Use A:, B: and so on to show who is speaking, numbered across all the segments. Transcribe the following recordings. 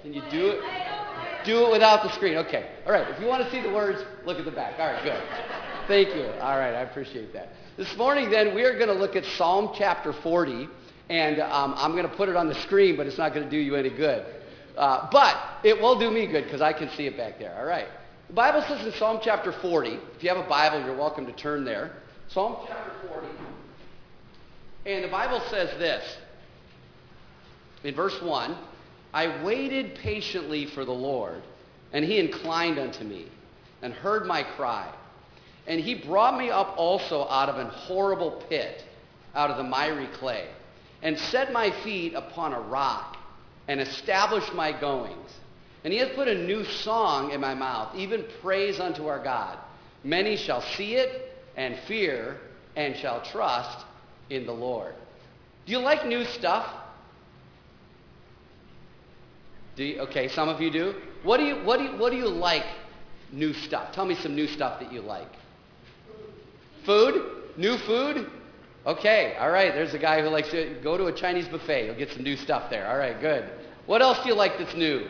A: Can you do it? Do it without the screen. Okay. All right. If you want to see the words, look at the back. All right, good. Thank you. All right, I appreciate that. This morning, then, we are going to look at Psalm chapter 40, and I'm going to put it on the screen, but it's not going to do you any good. But it will do me good because I can see it back there. All right. The Bible says in Psalm chapter 40, if you have a Bible, you're welcome to turn there. Psalm chapter 40. And the Bible says this. In verse 1, I waited patiently for the Lord, and he inclined unto me, and heard my cry. And he brought me up also out of an horrible pit, out of the miry clay, and set my feet upon a rock, and established my goings. And he hath put a new song in my mouth, even praise unto our God. Many shall see it, and fear, and shall trust in the Lord. Do you like new stuff? Okay, some of you do. What do you like new stuff? Tell me some new stuff that you like. Food? New food? Okay, all right. There's a guy who likes to go to a Chinese buffet. You'll get some new stuff there. All right, good. What else do you like that's new?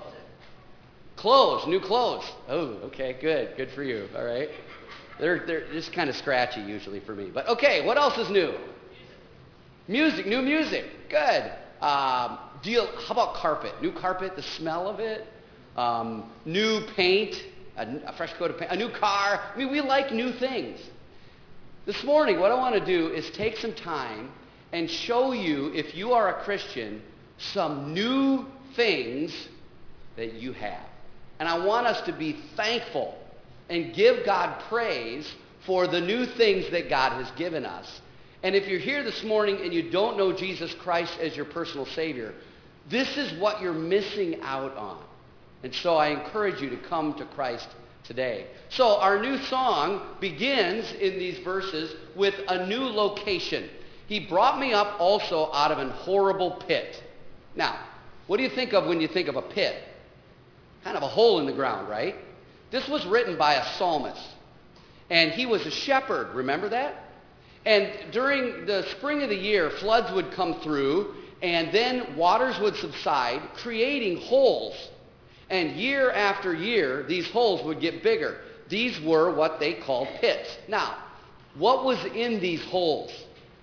A: Clothes, new clothes. Oh, okay, good. Good for you. All right. They're just kind of scratchy usually for me. But okay, what else is new? Music, new music. Good. How about carpet? New carpet, the smell of it. New paint, a fresh coat of paint, a new car. I mean, we like new things. This morning, what I want to do is take some time and show you, if you are a Christian, some new things that you have. And I want us to be thankful and give God praise for the new things that God has given us. And if you're here this morning and you don't know Jesus Christ as your personal Savior, this is what you're missing out on. And so I encourage you to come to Christ today. So our new song begins in these verses with a new location. He brought me up also out of an horrible pit. Now, what do you think of when you think of a pit? Kind of a hole in the ground, right? This was written by a psalmist. And he was a shepherd, remember that? And during the spring of the year, floods would come through, and then waters would subside, creating holes. And year after year, these holes would get bigger. These were what they called pits. Now, what was in these holes?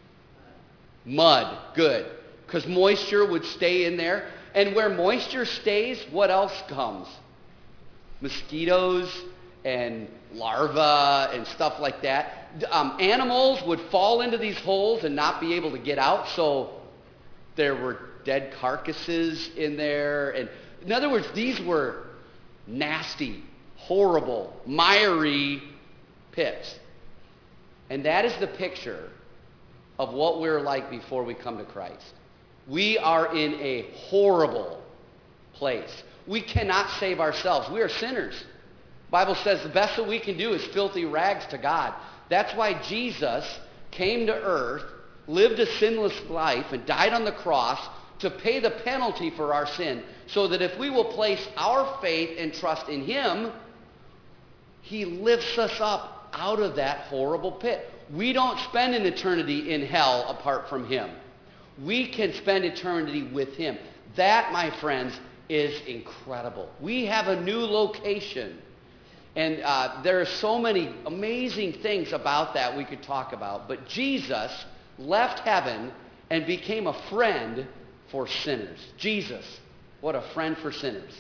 A: Mud. Good. Because moisture would stay in there. And where moisture stays, what else comes? Mosquitoes and larvae and stuff like that. Animals would fall into these holes and not be able to get out, so there were dead carcasses in there. And in other words, these were nasty, horrible, miry pits. And that is the picture of what we're like before we come to Christ. We are in a horrible place. We cannot save ourselves. We are sinners. The Bible says the best that we can do is filthy rags to God. That's why Jesus came to earth, lived a sinless life, and died on the cross to pay the penalty for our sin, so that if we will place our faith and trust in him, he lifts us up out of that horrible pit. We don't spend an eternity in hell apart from him. We can spend eternity with him. That, my friends, is incredible. We have a new location. And there are so many amazing things about that we could talk about. But Jesus left heaven and became a friend for sinners. Jesus, what a friend for sinners.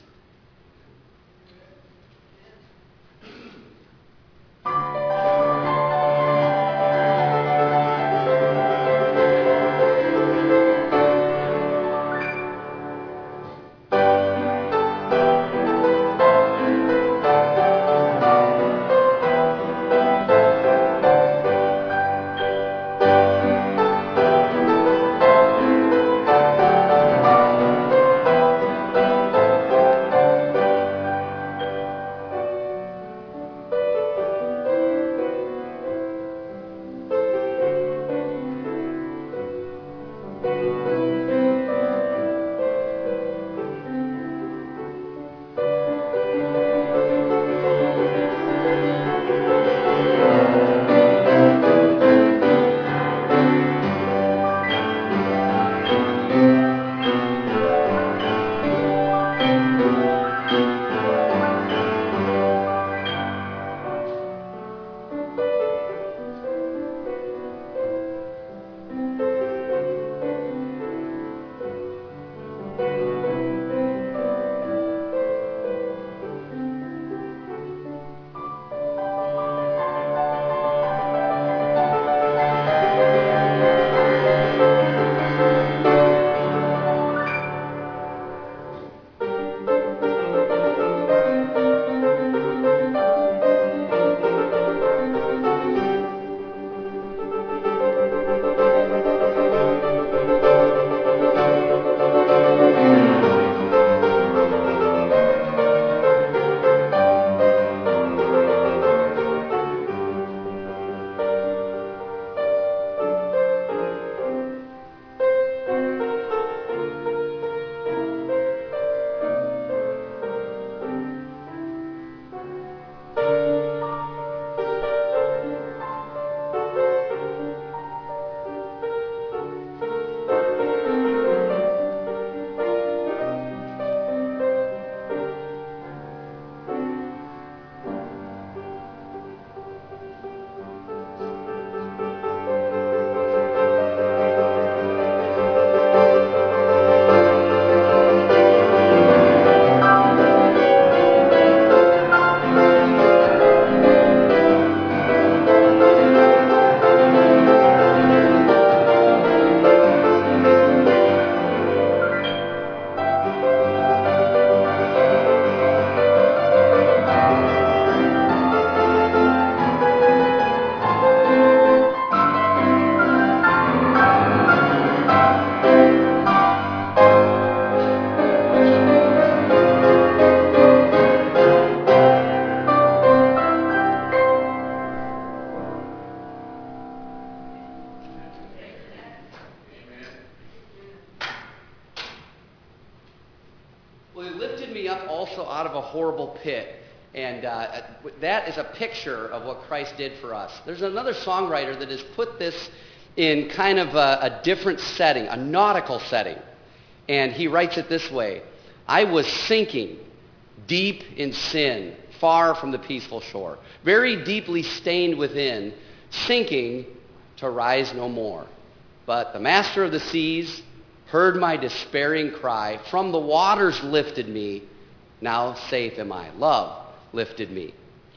A: me up also out of a horrible pit. And that is a picture of what Christ did for us. There's another songwriter that has put this in kind of a different setting, a nautical setting. And he writes it this way: I was sinking deep in sin, far from the peaceful shore, very deeply stained within, sinking to rise no more. But the master of the seas heard my despairing cry, from the waters lifted me, now safe am I. Love lifted me.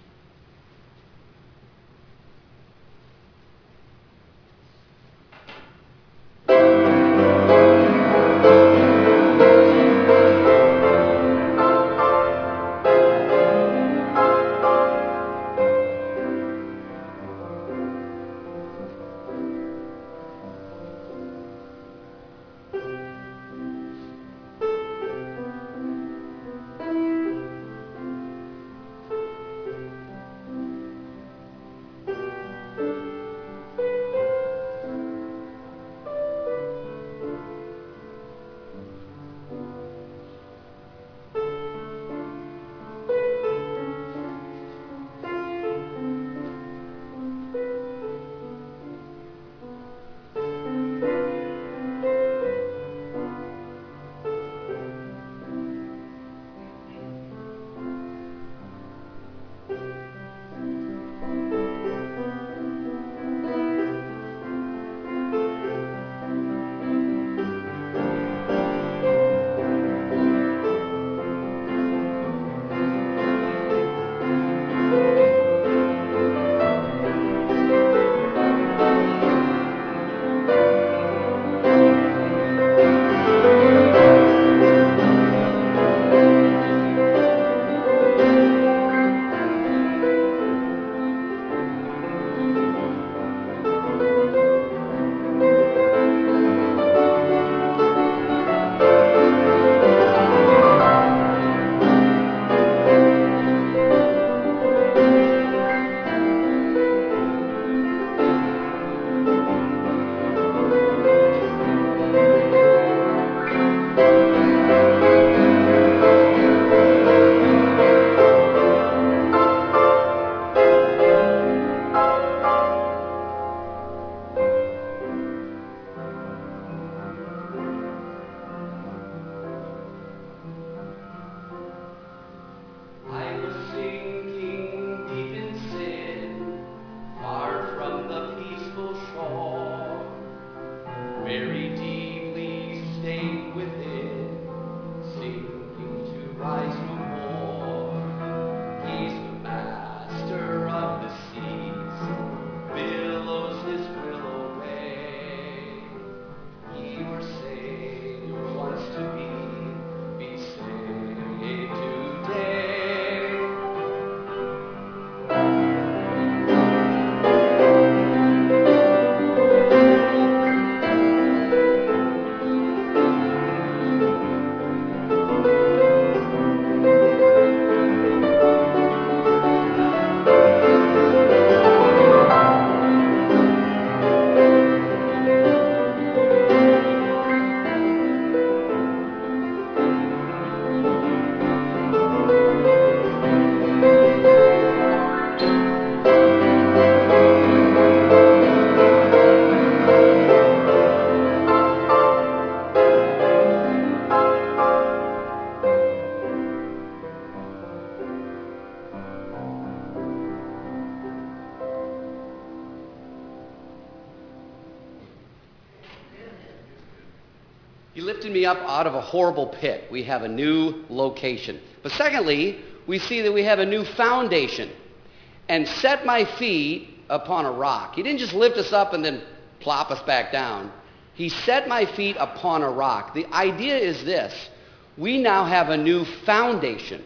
A: He lifted me up out of a horrible pit. We have a new location. But secondly, we see that we have a new foundation. And set my feet upon a rock. He didn't just lift us up and then plop us back down. He set my feet upon a rock. The idea is this: we now have a new foundation.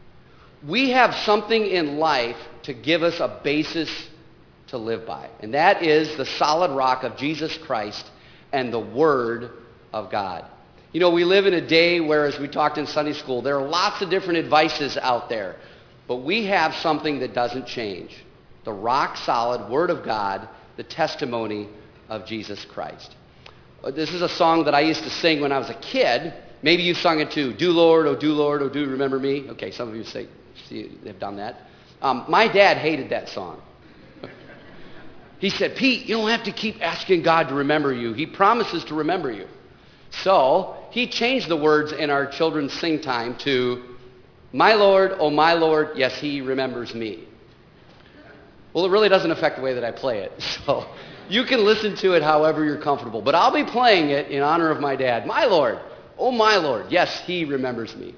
A: We have something in life to give us a basis to live by. And that is the solid rock of Jesus Christ and the Word of God. You know, we live in a day where, as we talked in Sunday school, there are lots of different advices out there. But we have something that doesn't change. The rock-solid Word of God, the testimony of Jesus Christ. This is a song that I used to sing when I was a kid, Maybe you sung it too. Do Lord, oh do remember me. Okay, some of you have done that. My dad hated that song. He said, Pete, you don't have to keep asking God to remember you. He promises to remember you. So he changed the words in our children's sing time to, my Lord, yes, he remembers me. Well, it really doesn't affect the way that I play it. So you can listen to it however you're comfortable. But I'll be playing it in honor of my dad. My Lord, yes, he remembers me.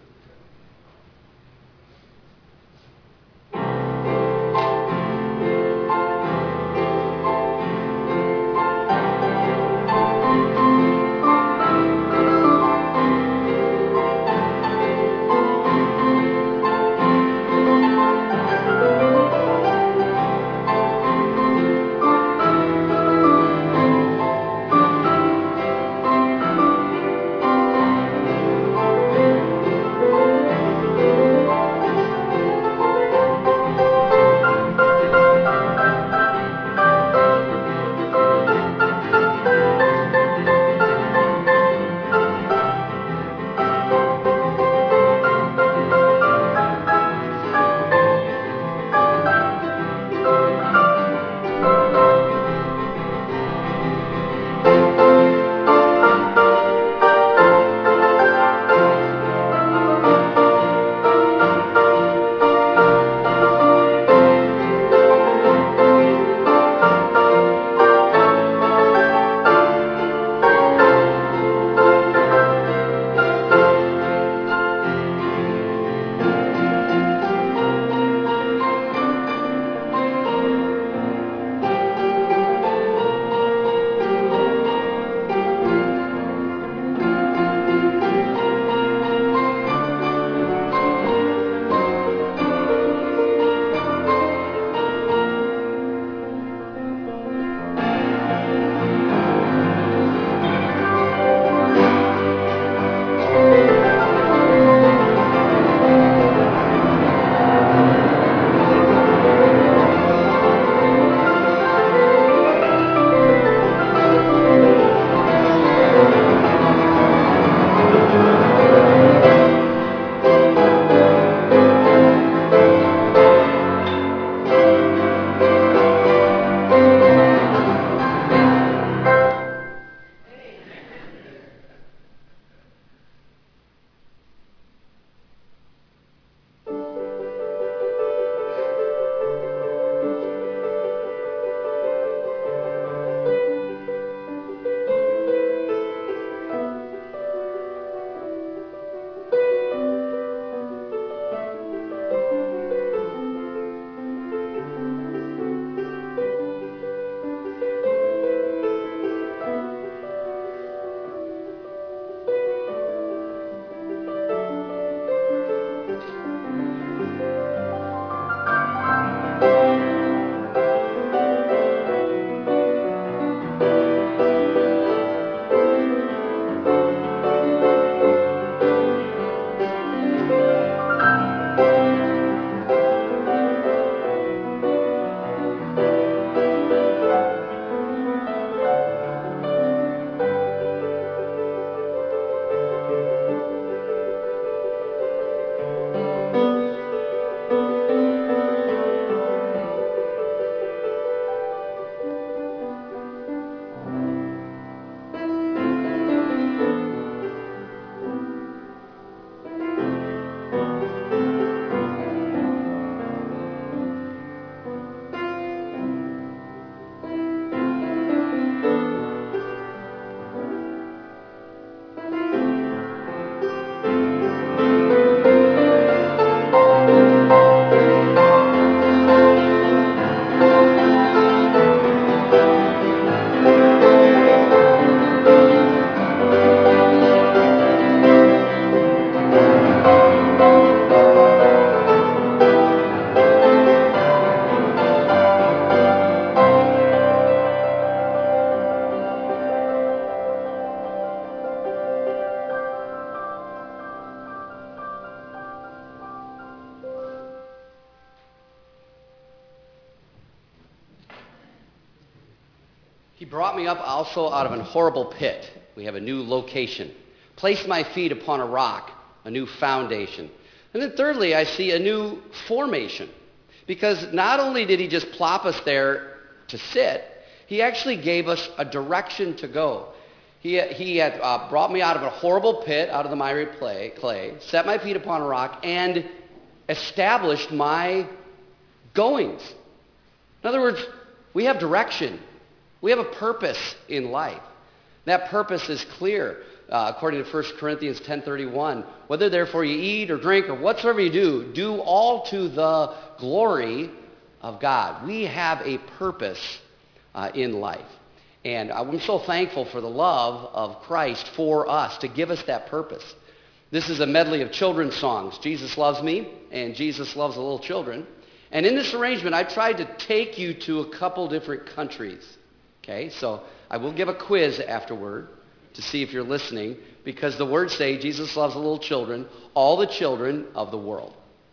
A: He brought me up also out of an horrible pit. We have a new location. Placed my feet upon a rock, a new foundation. And then thirdly, I see a new formation. Because not only did he just plop us there to sit, he actually gave us a direction to go. He had brought me out of a horrible pit, out of the miry clay, set my feet upon a rock, and established my goings. In other words, we have direction. We have a purpose in life. That purpose is clear. According to 1 Corinthians 10:31, whether therefore you eat or drink or whatsoever you do all to the glory of God. We have a purpose in life. And I'm so thankful for the love of Christ for us, to give us that purpose. This is a medley of children's songs. Jesus Loves Me and Jesus Loves the Little Children. And in this arrangement, I tried to take you to a couple different countries. Okay, so I will give a quiz afterward to see if you're listening, because the words say Jesus loves the little children, all the children of the world.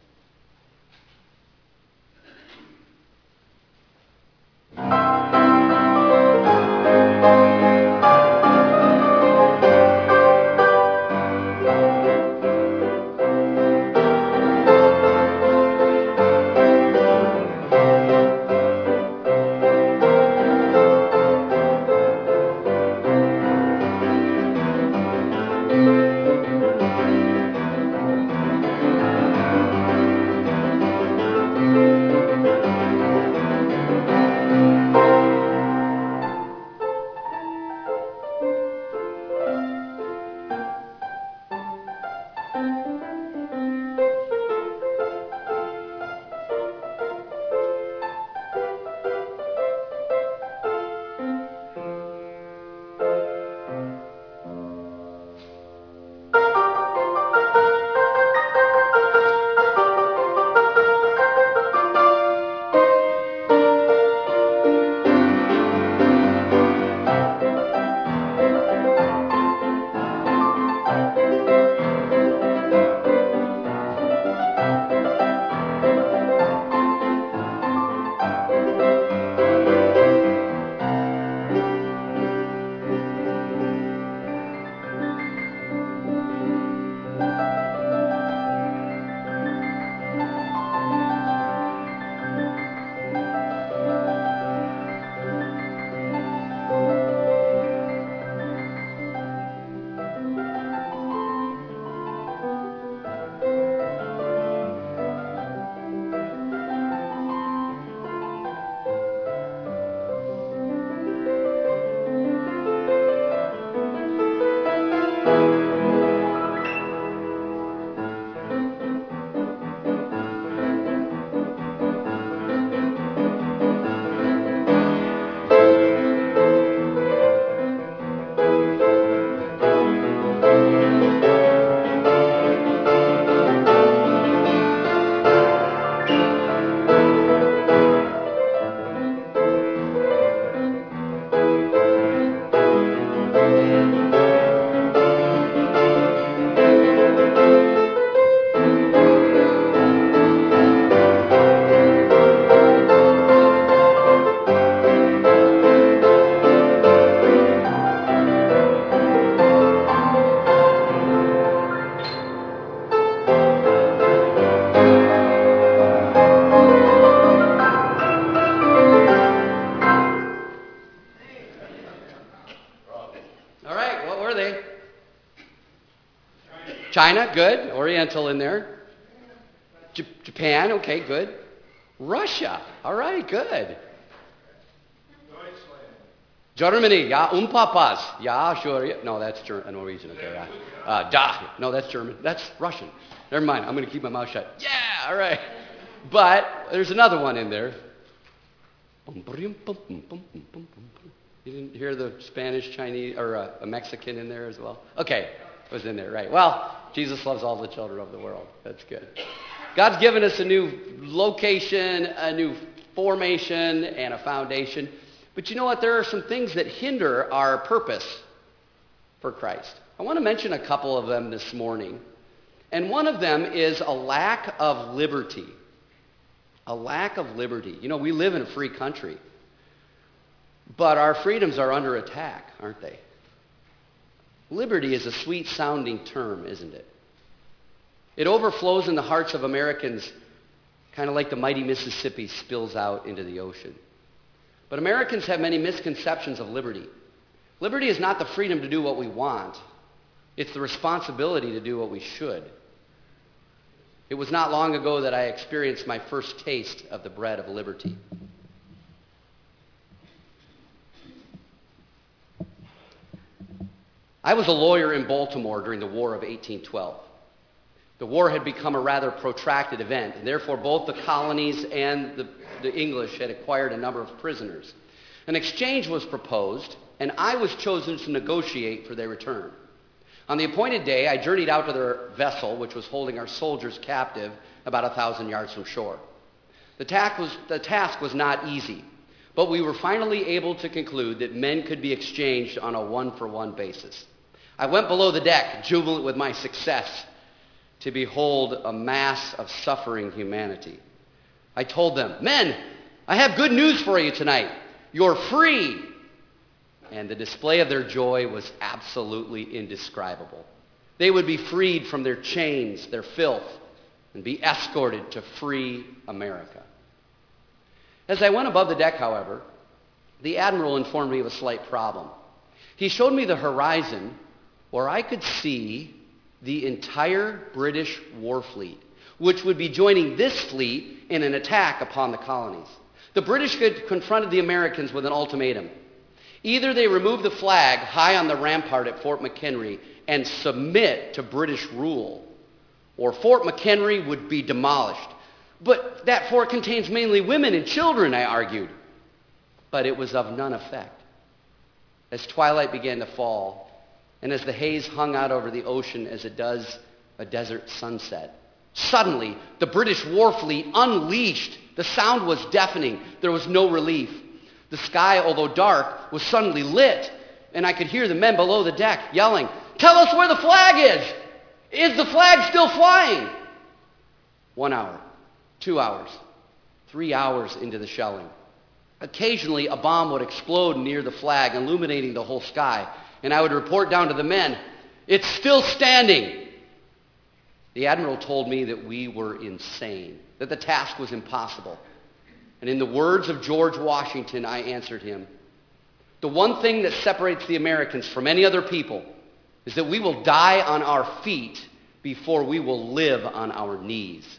A: China, good. Oriental in there. Japan, okay, good. Russia, all right, good. Germany, yeah, Papas. Yeah, sure. Yeah. No, that's Norwegian, okay, yeah. Da, no, that's German. That's Russian. Never mind, I'm going to keep my mouth shut. Yeah, all right. But there's another one in there. You didn't hear the Spanish, Chinese, or a Mexican in there as well? Okay, it was in there, right. Well, Jesus loves all the children of the world. That's good. God's given us a new location, a new formation, and a foundation. But you know what? There are some things that hinder our purpose for Christ. I want to mention a couple of them this morning. And one of them is a lack of liberty. A lack of liberty. You know, we live in a free country. But our freedoms are under attack, aren't they? Liberty is a sweet-sounding term, isn't it? It overflows in the hearts of Americans kind of like the mighty Mississippi spills out into the ocean. But Americans have many misconceptions of liberty. Liberty is not the freedom to do what we want. It's the responsibility to do what we should. It was not long ago that I experienced my first taste of the bread of liberty. I was a lawyer in Baltimore during the War of 1812. The war had become a rather protracted event, and therefore both the colonies and the English had acquired a number of prisoners. An exchange was proposed, and I was chosen to negotiate for their return. On the appointed day, I journeyed out to their vessel, which was holding our soldiers captive about 1,000 yards from shore. The task was not easy, but we were finally able to conclude that men could be exchanged on a one-for-one basis. I went below the deck, jubilant with my success, to behold a mass of suffering humanity. I told them, "Men, I have good news for you tonight. You're free." And the display of their joy was absolutely indescribable. They would be freed from their chains, their filth, and be escorted to free America. As I went above the deck, however, the admiral informed me of a slight problem. He showed me the horizon where I could see the entire British war fleet, which would be joining this fleet in an attack upon the colonies. The British had confronted the Americans with an ultimatum. Either they remove the flag high on the rampart at Fort McHenry and submit to British rule, or Fort McHenry would be demolished. But that fort contains mainly women and children, I argued. But it was of none effect. As twilight began to fall, and as the haze hung out over the ocean as it does a desert sunset, suddenly the British war fleet unleashed. The sound was deafening. There was no relief. The sky, although dark, was suddenly lit, and I could hear the men below the deck yelling, "Tell us where the flag is! Is the flag still flying?" 1 hour, 2 hours, 3 hours into the shelling. Occasionally, a bomb would explode near the flag, illuminating the whole sky, and I would report down to the men, "It's still standing." The admiral told me that we were insane, that the task was impossible. And in the words of George Washington, I answered him, "The one thing that separates the Americans from any other people is that we will die on our feet before we will live on our knees."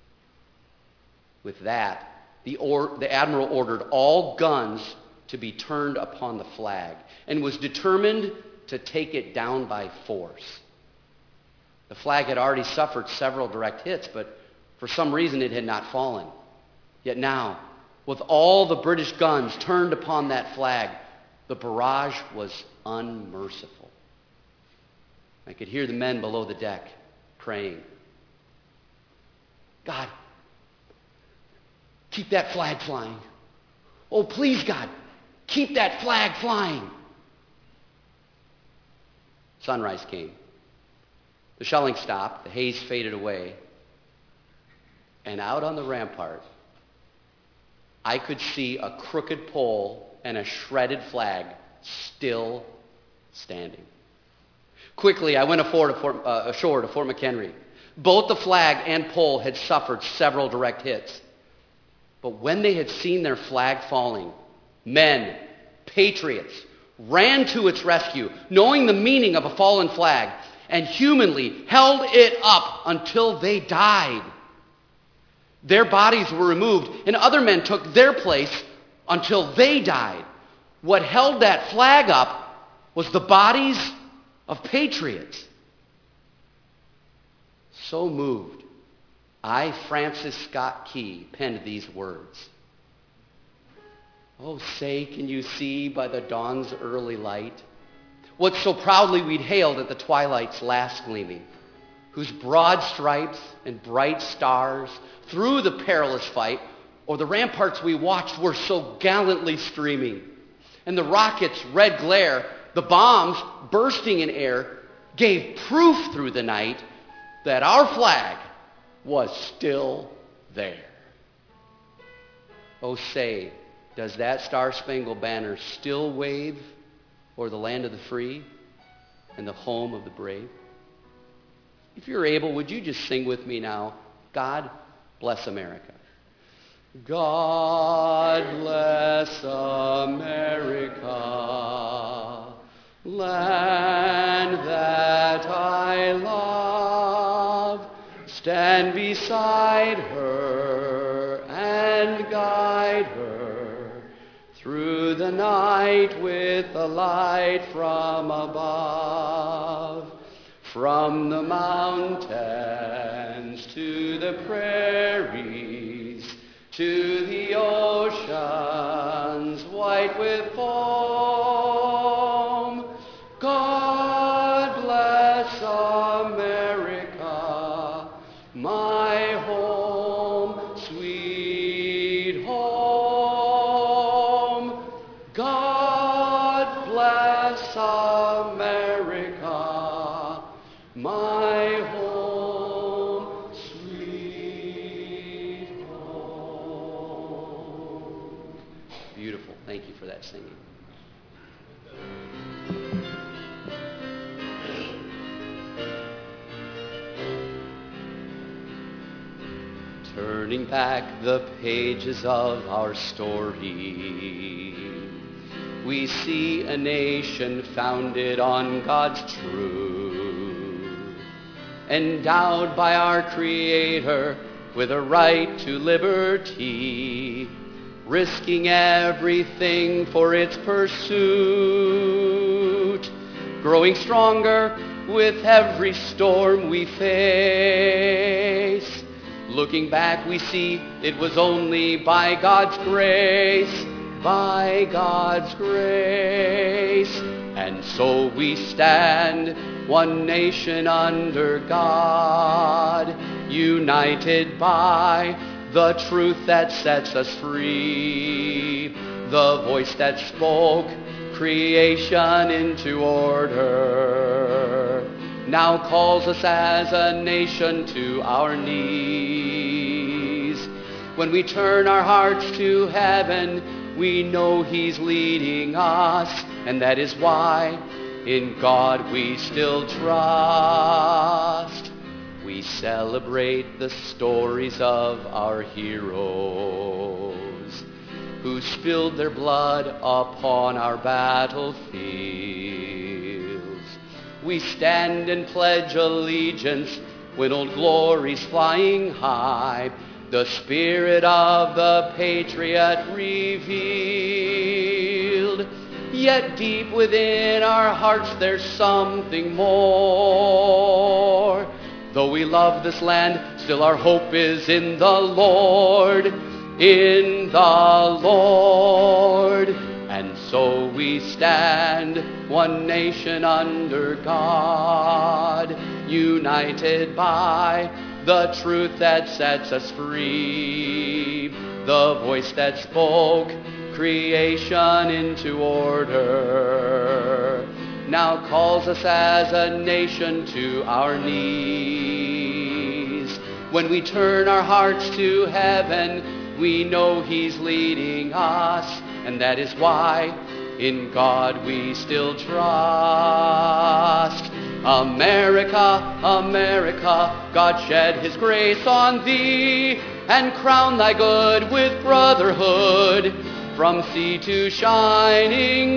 A: With that, the admiral ordered all guns to be turned upon the flag and was determined to take it down by force. The flag had already suffered several direct hits, but for some reason it had not fallen. Yet now, with all the British guns turned upon that flag, the barrage was unmerciful. I could hear the men below the deck praying, "God, keep that flag flying. Oh, please, God, keep that flag flying." Sunrise came. The shelling stopped, the haze faded away, and out on the rampart, I could see a crooked pole and a shredded flag still standing. Quickly, I went ashore to Fort McHenry. Both the flag and pole had suffered several direct hits. But when they had seen their flag falling, men, patriots, ran to its rescue, knowing the meaning of a fallen flag, and humanly held it up until they died. Their bodies were removed, and other men took their place until they died. What held that flag up was the bodies of patriots. So moved, I, Francis Scott Key, penned these words. "Oh, say, can you see by the dawn's early light what so proudly we'd hailed at the twilight's last gleaming, whose broad stripes and bright stars through the perilous fight o'er the ramparts we watched were so gallantly streaming, and the rockets' red glare, the bombs bursting in air, gave proof through the night that our flag was still there." Oh, say, does that star-spangled banner still wave o'er the land of the free? and the home of the brave. If you're able, would you just sing with me now, God Bless America? God bless America, land that I love. Stand beside her and guide her through the night with the light from above. From the mountains to the prairies, to the oceans white with foam. God bless America, my home, sweet home. God bless America, my home, sweet home. Beautiful. Thank you for that singing. Turning back the pages of our story, we see a nation founded on God's truth, endowed by our Creator with a right to liberty, risking everything for its pursuit, growing stronger with every storm we face. Looking back, we see it was only by God's grace, by God's grace. And so we stand, one nation under God, united by the truth that sets us free, the voice that spoke creation into order, now calls us as a nation to our knees. When we turn our hearts to heaven, we know He's leading us, and that is why in God we still trust. We celebrate the stories of our heroes who spilled their blood upon our battlefields. We stand and pledge allegiance when Old Glory's flying high, the spirit of the patriot revealed. Yet deep within our hearts there's something more. Though we love this land, still our hope is in the Lord, in the Lord. And so we stand, one nation under God, united by the truth that sets us free, the voice that spoke creation into order, now calls us as a nation to our knees. When we turn our hearts to heaven, we know He's leading us, and that is why in God we still trust. America, America, God shed His grace on thee, and crown thy good with brotherhood from sea to shining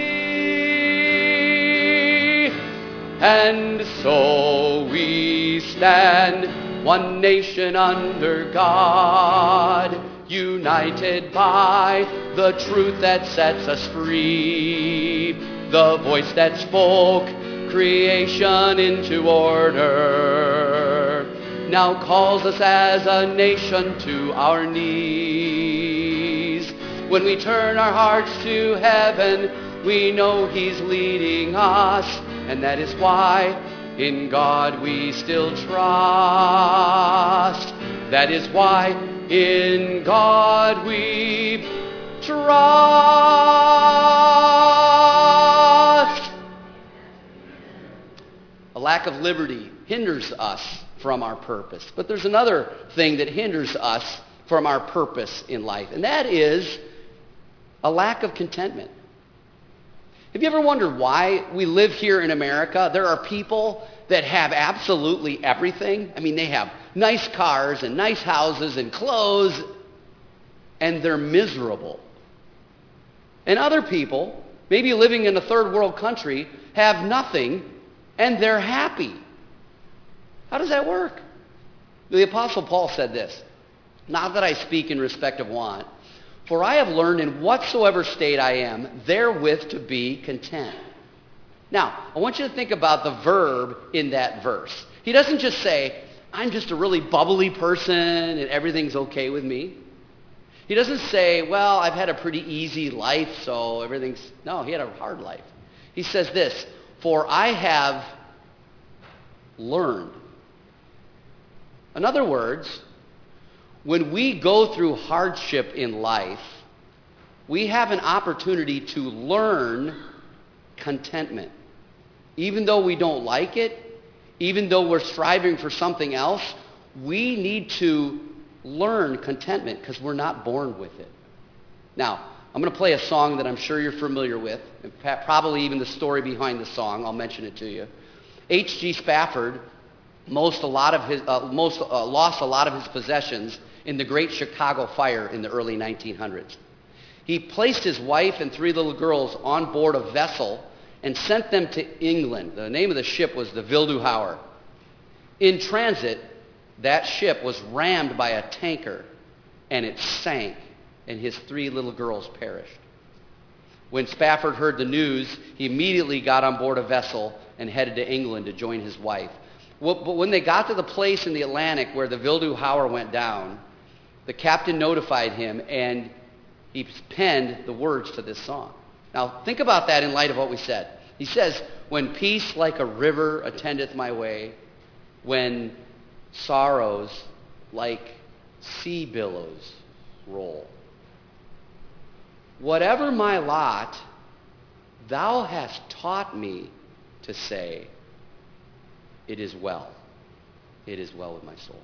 A: sea. And so we stand, one nation under God, united by the truth that sets us free, the voice that spoke creation into order, now calls us as a nation to our knees. When we turn our hearts to heaven, we know He's leading us, and that is why in God we still trust. That is why in God we trust. A lack of liberty hinders us from our purpose. But there's another thing that hinders us from our purpose in life, and that is a lack of contentment. Have you ever wondered why we live here in America? There are people that have absolutely everything. I mean, they have nice cars and nice houses and clothes, and they're miserable. And other people, maybe living in a third world country, have nothing, and they're happy. How does that work? The Apostle Paul said this, "Not that I speak in respect of want, for I have learned in whatsoever state I am, therewith to be content." Now, I want you to think about the verb in that verse. He doesn't just say, "I'm just a really bubbly person and everything's okay with me." He doesn't say, "Well, I've had a pretty easy life, so everything's..." No, he had a hard life. He says this, "For I have learned." In other words, when we go through hardship in life, we have an opportunity to learn contentment. Even though we don't like it, even though we're striving for something else, we need to learn contentment because we're not born with it. Now, I'm going to play a song that I'm sure you're familiar with, and probably even the story behind the song. I'll mention it to you. H.G. Spafford lost a lot of his possessions in the Great Chicago Fire in the early 1900s. He placed his wife and 3 little girls on board a vessel and sent them to England. The name of the ship was the Wilduhauer. In transit, that ship was rammed by a tanker, and it sank, and his 3 little girls perished. When Spafford heard the news, he immediately got on board a vessel and headed to England to join his wife. But when they got to the place in the Atlantic where the Wilduhauer went down, the captain notified him, and he penned the words to this song. Now, think about that in light of what we said. He says, "When peace like a river attendeth my way, when sorrows like sea billows roll. Whatever my lot, thou hast taught me to say, it is well. It is well with my soul."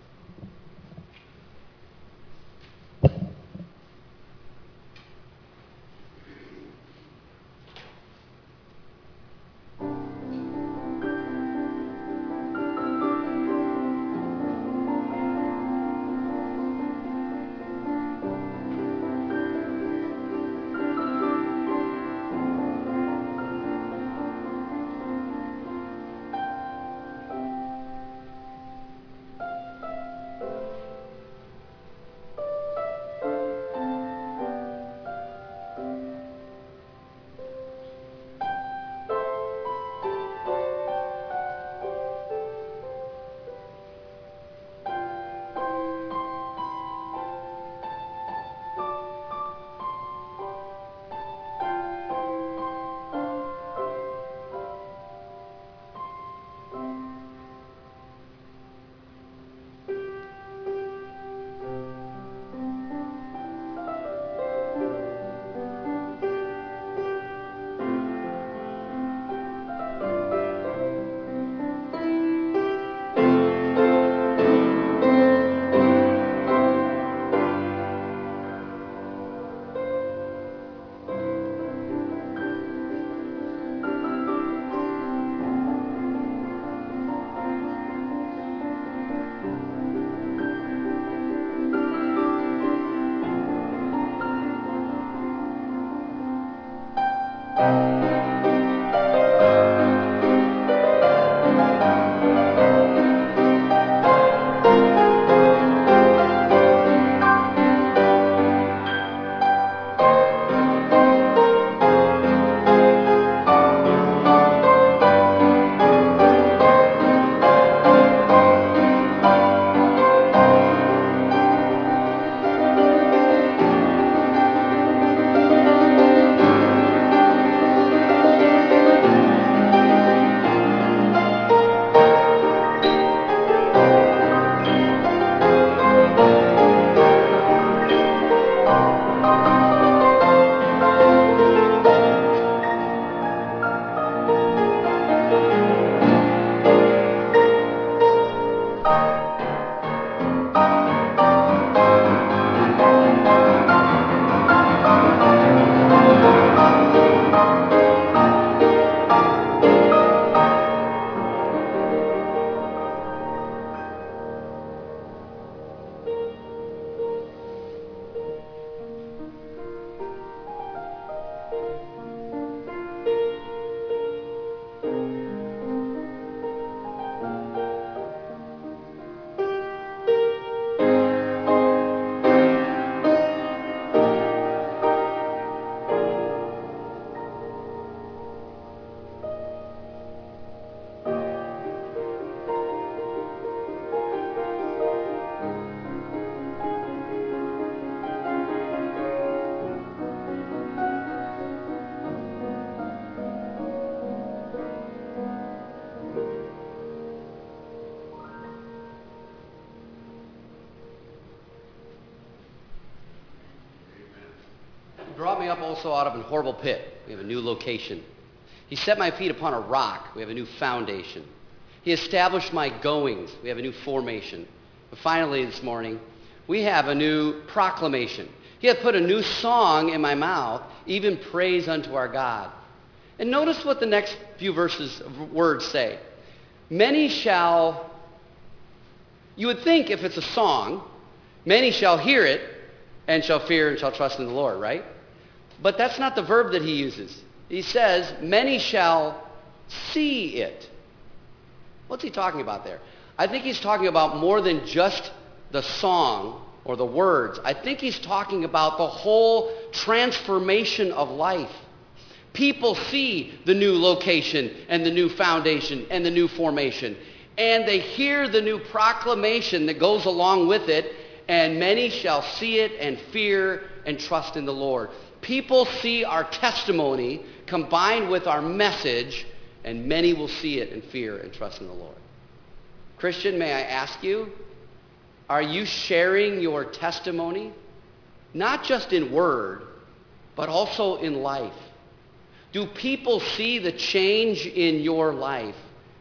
A: brought me up also out of an horrible pit. We have a new location. He set my feet upon a rock. We have a new foundation. He established my goings. We have a new formation. But finally this morning, we have a new proclamation. He hath put a new song in my mouth, even praise unto our God. And notice what the next few words say. Many shall, you would think if it's a song, many shall hear it and shall fear and shall trust in the Lord, right? But that's not the verb that he uses. He says, many shall see it. What's he talking about there? I think he's talking about more than just the song or the words. I think he's talking about the whole transformation of life. People see the new location and the new foundation and the new formation. And they hear the new proclamation that goes along with it. And many shall see it and fear and trust in the Lord. People see our testimony combined with our message, and many will see it and fear and trust in the Lord. Christian, may I ask you, are you sharing your testimony, not just in word, but also in life? Do people see the change in your life,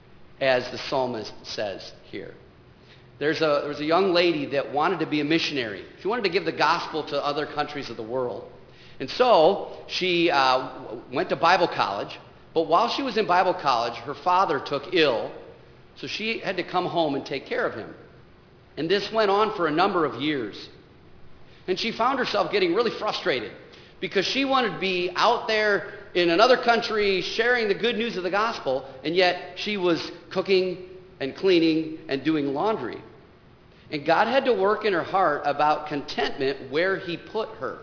A: as the psalmist says here? There was a young lady that wanted to be a missionary. She wanted to give the gospel to other countries of the world. And so she went to Bible college. But while she was in Bible college, her father took ill. So she had to come home and take care of him. And this went on for a number of years. And she found herself getting really frustrated because she wanted to be out there in another country sharing the good news of the gospel, and yet she was cooking and cleaning and doing laundry. And God had to work in her heart about contentment where he put her.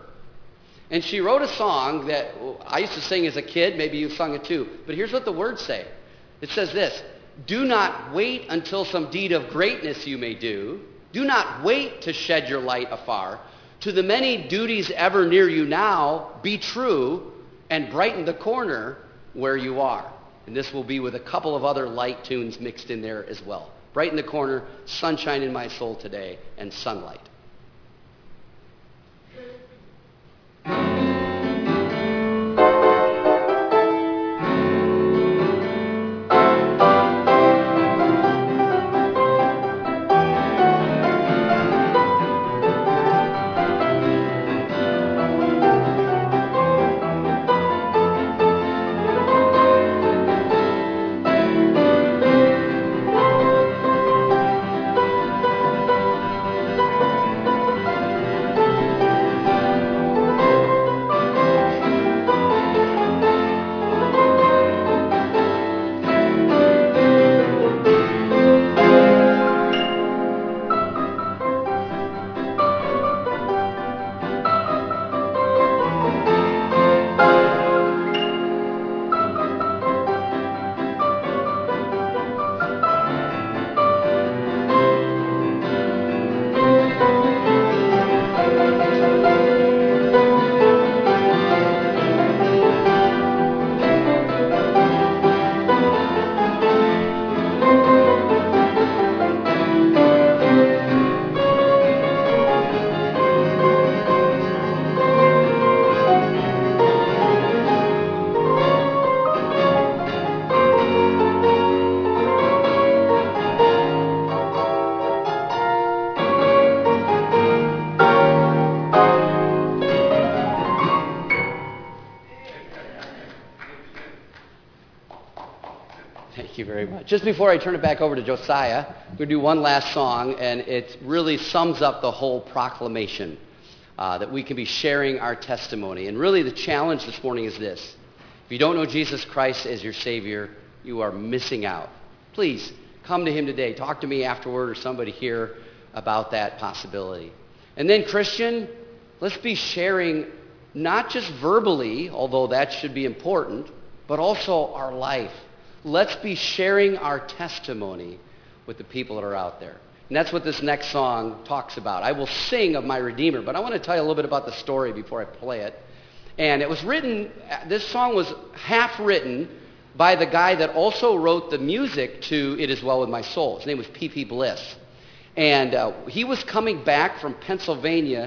A: And she wrote a song that I used to sing as a kid. Maybe you've sung it too. But here's what the words say. It says this: do not wait until some deed of greatness you may do. Do not wait to shed your light afar. To the many duties ever near you now, be true and brighten the corner where you are. And this will be with a couple of other light tunes mixed in there as well. Brighten the corner, sunshine in my soul today, and sunlight. Thank you very much. Just before I turn it back over to Josiah, we're going to do one last song, and it really sums up the whole proclamation that we can be sharing our testimony. And really the challenge this morning is this: if you don't know Jesus Christ as your Savior, you are missing out. Please come to him today. Talk to me afterward or somebody here about that possibility. And then, Christian, let's be sharing not just verbally, although that should be important, but also our life. Let's be sharing our testimony with the people that are out there. And that's what this next song talks about. I will sing of my Redeemer, but I want to tell you a little bit about the story before I play it. And it was written, this song was half written by the guy that also wrote the music to It Is Well With My Soul. His name was P.P. Bliss. And he was coming back from Pennsylvania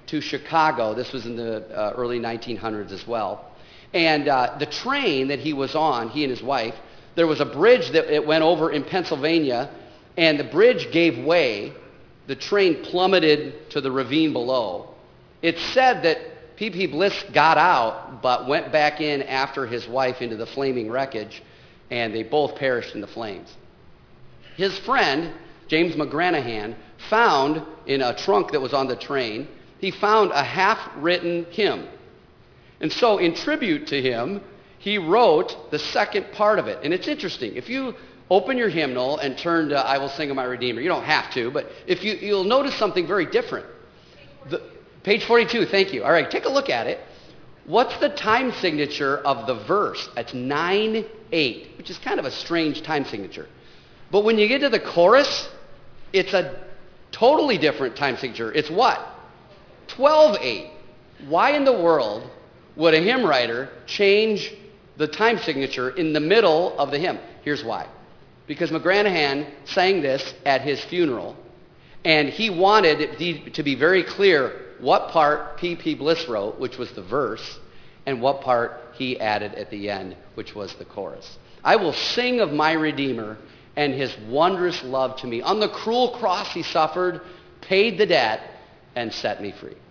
A: to Chicago. This was in the early 1900s as well. And the train that he was on, he and his wife, there was a bridge that it went over in Pennsylvania, and the bridge gave way. The train plummeted to the ravine below. It's said that P.P. Bliss got out, but went back in after his wife into the flaming wreckage, and they both perished in the flames. His friend, James McGranahan, found in a trunk that was on the train, he found a half-written hymn. And so in tribute to him, he wrote the second part of it. And it's interesting. If you open your hymnal and turn to I Will Sing of My Redeemer, you don't have to, but if you'll notice something very different. Page 42, thank you. All right, take a look at it. What's the time signature of the verse? That's 9-8, which is kind of a strange time signature. But when you get to the chorus, it's a totally different time signature. It's what? 12-8. Why in the world would a hymn writer change the time signature in the middle of the hymn? Here's why. Because McGranahan sang this at his funeral, and he wanted it to be very clear what part P.P. Bliss wrote, which was the verse, and what part he added at the end, which was the chorus. I will sing of my Redeemer and his wondrous love to me. On the cruel cross he suffered, paid the debt, and set me free.